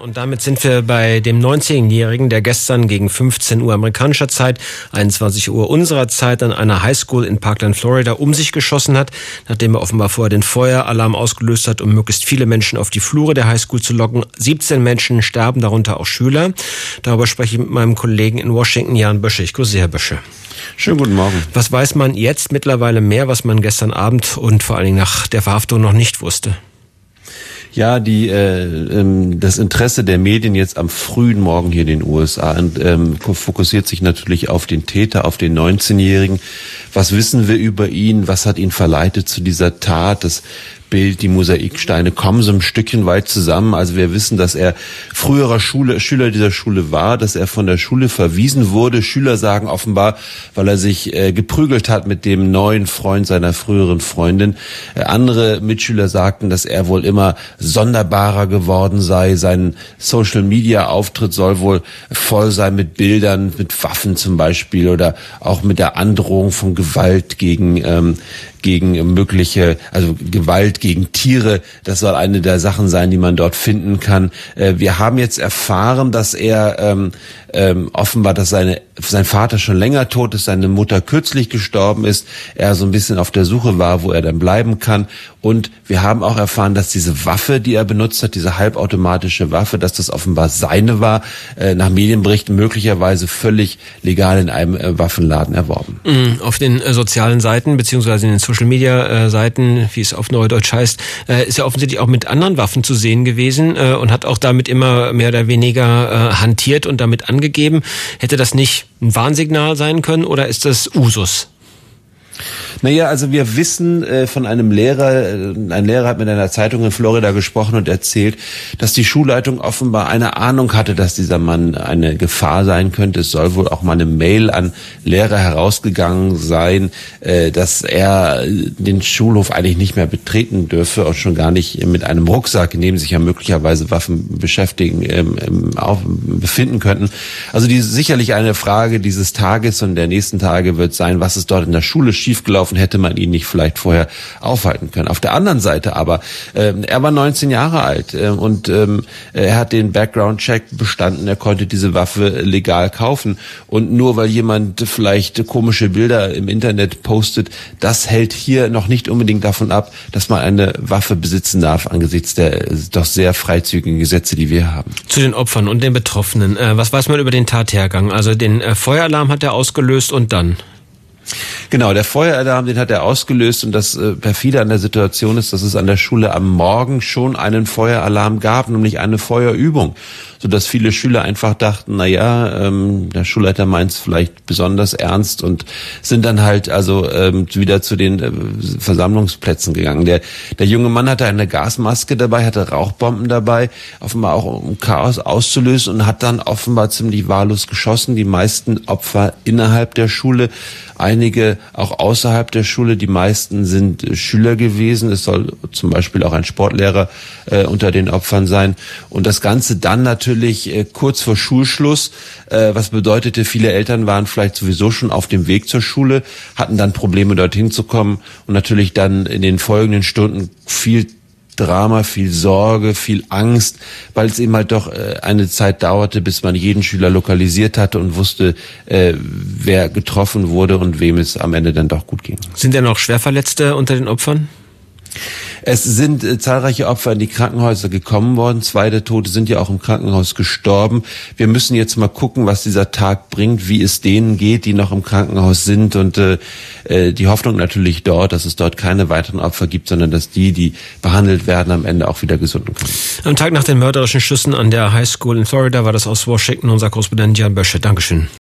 Und damit sind wir bei dem 19-Jährigen, der gestern gegen 15 Uhr amerikanischer Zeit, 21 Uhr unserer Zeit an einer Highschool in Parkland, Florida, um sich geschossen hat, nachdem er offenbar vorher den Feueralarm ausgelöst hat, um möglichst viele Menschen auf die Flure der Highschool zu locken. 17 Menschen sterben, darunter auch Schüler. Darüber spreche ich mit meinem Kollegen in Washington, Jan Bösche. Ich grüße Sie, Herr Bösche. Schönen guten Morgen. Was weiß man jetzt mittlerweile mehr, was man gestern Abend und vor allen Dingen nach der Verhaftung noch nicht wusste? Ja, das Interesse der Medien jetzt am frühen Morgen hier in den USA fokussiert sich natürlich auf den Täter, auf den 19-Jährigen. Was wissen wir über ihn? Was hat ihn verleitet zu dieser Tat? Das Bild, die Mosaiksteine kommen so ein Stückchen weit zusammen. Also wir wissen, dass er früherer Schüler dieser Schule war, dass er von der Schule verwiesen wurde. Schüler sagen offenbar, weil er sich geprügelt hat mit dem neuen Freund seiner früheren Freundin. Andere Mitschüler sagten, dass er wohl immer sonderbarer geworden sei. Sein Social-Media-Auftritt soll wohl voll sein mit Bildern, mit Waffen zum Beispiel oder auch mit der Androhung von Gewalt gegen Gewalt gegen Tiere. Das soll eine der Sachen sein, die man dort finden kann. Wir haben jetzt erfahren, dass er offenbar, dass sein Vater schon länger tot ist, seine Mutter kürzlich gestorben ist, er so ein bisschen auf der Suche war, wo er dann bleiben kann. Und wir haben auch erfahren, dass diese Waffe, die er benutzt hat, diese halbautomatische Waffe, dass das offenbar seine war, nach Medienberichten möglicherweise völlig legal in einem Waffenladen erworben. Auf den sozialen Seiten beziehungsweise in den Social-Media-Seiten, wie es auf Neudeutsch heißt, ist er offensichtlich auch mit anderen Waffen zu sehen gewesen und hat auch damit immer mehr oder weniger hantiert und damit angegeben. Hätte das nicht ein Warnsignal sein können oder ist das Usus? Naja, also wir wissen von einem Lehrer, ein Lehrer hat mit einer Zeitung in Florida gesprochen und erzählt, dass die Schulleitung offenbar eine Ahnung hatte, dass dieser Mann eine Gefahr sein könnte. Es soll wohl auch mal eine Mail an Lehrer herausgegangen sein, dass er den Schulhof eigentlich nicht mehr betreten dürfe und schon gar nicht mit einem Rucksack, in dem sich ja möglicherweise Waffen befinden könnten. Also sicherlich eine Frage dieses Tages und der nächsten Tage wird sein, was ist dort in der Schule schiefgelaufen, hätte man ihn nicht vielleicht vorher aufhalten können. Auf der anderen Seite aber, er war 19 Jahre alt und er hat den Background-Check bestanden, er konnte diese Waffe legal kaufen. Und nur weil jemand vielleicht komische Bilder im Internet postet, das hält hier noch nicht unbedingt davon ab, dass man eine Waffe besitzen darf angesichts der doch sehr freizügigen Gesetze, die wir haben. Zu den Opfern und den Betroffenen. Was weiß man über den Tathergang? Also den Feueralarm hat er ausgelöst und dann? Genau, der Feueralarm, den hat er ausgelöst und das perfide an der Situation ist, dass es an der Schule am Morgen schon einen Feueralarm gab, nämlich eine Feuerübung, sodass viele Schüler einfach dachten, der Schulleiter meint es vielleicht besonders ernst und sind dann halt wieder zu den Versammlungsplätzen gegangen. Der junge Mann hatte eine Gasmaske dabei, hatte Rauchbomben dabei, offenbar auch um Chaos auszulösen und hat dann offenbar ziemlich wahllos geschossen. Die meisten Opfer innerhalb der Schule, einige auch außerhalb der Schule. Die meisten sind Schüler gewesen. Es soll zum Beispiel auch ein Sportlehrer unter den Opfern sein. Und das Ganze dann natürlich kurz vor Schulschluss, was bedeutete, viele Eltern waren vielleicht sowieso schon auf dem Weg zur Schule, hatten dann Probleme, dorthin zu kommen und natürlich dann in den folgenden Stunden viel Drama, viel Sorge, viel Angst, weil es eben halt doch eine Zeit dauerte, bis man jeden Schüler lokalisiert hatte und wusste, wer getroffen wurde und wem es am Ende dann doch gut ging. Sind denn noch Schwerverletzte unter den Opfern? Es sind zahlreiche Opfer in die Krankenhäuser gekommen worden. 2 der Tote sind ja auch im Krankenhaus gestorben. Wir müssen jetzt mal gucken, was dieser Tag bringt, wie es denen geht, die noch im Krankenhaus sind. Und die Hoffnung natürlich dort, dass es dort keine weiteren Opfer gibt, sondern dass die behandelt werden, am Ende auch wieder gesunden können. Am Tag nach den mörderischen Schüssen an der Highschool in Florida war das aus Washington unser Korrespondent Jan Bösche. Dankeschön.